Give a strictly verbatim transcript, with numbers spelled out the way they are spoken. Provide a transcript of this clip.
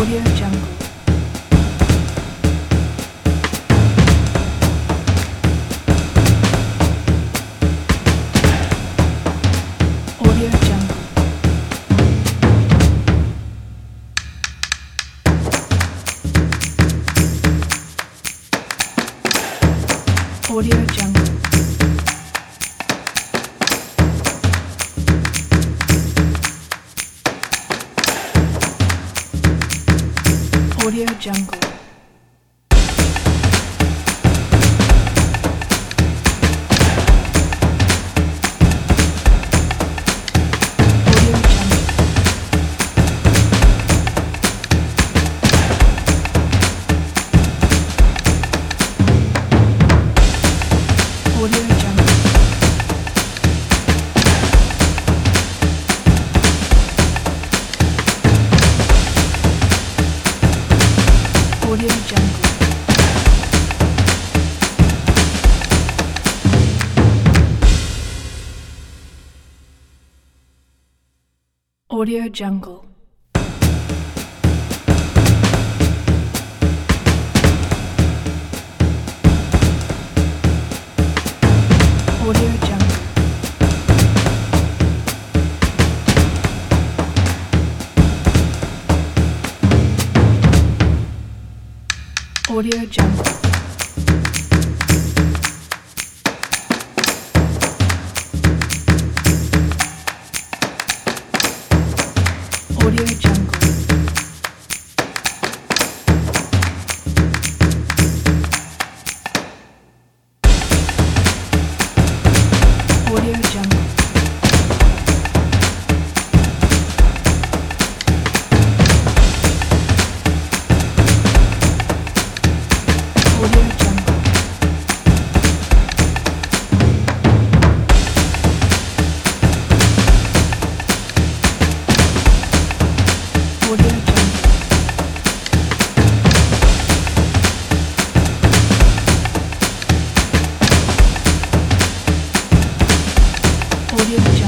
Audio Jungle. Audio Jungle. Audio Jungle. Audio Jungle. Audio Jungle. Audio Jungle. Audio Jungle. Audio Jungle. Audio Jungle. Audio Jungle. Audio Jungle. Audio Jungle. Audio Jungle. Audio Jungle.